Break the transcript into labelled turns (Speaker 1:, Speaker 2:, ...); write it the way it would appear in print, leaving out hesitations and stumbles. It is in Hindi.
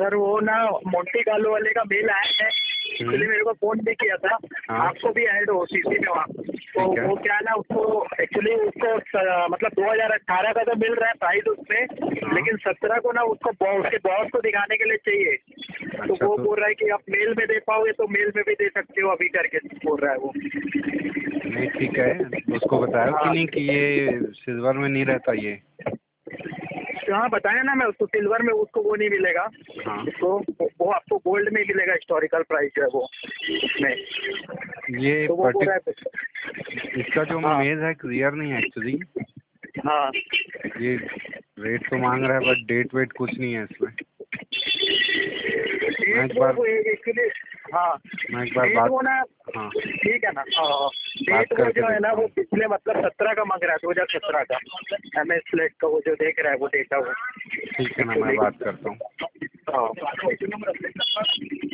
Speaker 1: सर वो ना मोंटी कार्लो वाले का मेल आया है, इसलिए मेरे को फोन भी किया था।
Speaker 2: हाँ।
Speaker 1: आपको भी ऐड हो सीसी में वहाँ। तो वो क्या है ना, उसको एक्चुअली उसको मतलब 2018 का तो मिल रहा है प्राइस उसमें,
Speaker 2: हाँ।
Speaker 1: लेकिन 17 को ना उसको उसके बॉस को दिखाने के लिए चाहिए। तो
Speaker 2: अच्छा,
Speaker 1: वो
Speaker 2: तो
Speaker 1: बोल रहा है कि आप मेल में दे पाओगे तो मेल में भी दे सकते हो अभी करके बोल रहा है वो।
Speaker 2: नहीं ठीक है, उसको बताया कि
Speaker 1: हाँ
Speaker 2: नहीं कि ये सिल्वर में नहीं रहता ये।
Speaker 1: हाँ बताया ना मैं उसको, सिल्वर में उसको वो नहीं मिलेगा।
Speaker 2: हाँ।
Speaker 1: तो वो आपको गोल्ड में मिलेगा, हिस्टोरिकल प्राइस जो है वो उसमें।
Speaker 2: ये
Speaker 1: तो वो बोल रहा है।
Speaker 2: इसका जो
Speaker 1: हाँ
Speaker 2: मेज है क्लियर नहीं है एक्चुअली।
Speaker 1: हाँ।
Speaker 2: ये रेट तो मांग रहा है बट डेट वेट कुछ नहीं है इसमें। मैं
Speaker 1: डेट
Speaker 2: एक बार
Speaker 1: वो एक्चुअली, हाँ डेट
Speaker 2: बात।
Speaker 1: वो ना,
Speaker 2: हाँ,
Speaker 1: ठीक है ना। हाँ
Speaker 2: बात
Speaker 1: डेट वो
Speaker 2: करके
Speaker 1: जो है ना
Speaker 2: देखता
Speaker 1: वो
Speaker 2: हूँ।
Speaker 1: पिछले मतलब 17 का मांग रहा है, 2017 का MS फ्लैट का वो जो देख रहा है वो डेटा वो
Speaker 2: ठीक है ना, मैं
Speaker 1: एक्चुअली।
Speaker 2: बात करता हूँ।
Speaker 1: हाँ